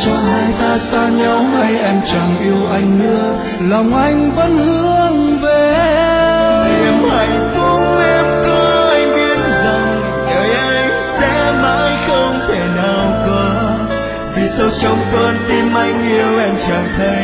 cho hai ta xa nhau hay em chẳng yêu anh nữa, lòng anh vẫn hướng về em. Niềm hạnh phúc em có anh biết rằng đời anh sẽ mãi không thể nào có, vì sâu trong con tim anh yêu em chẳng thấy.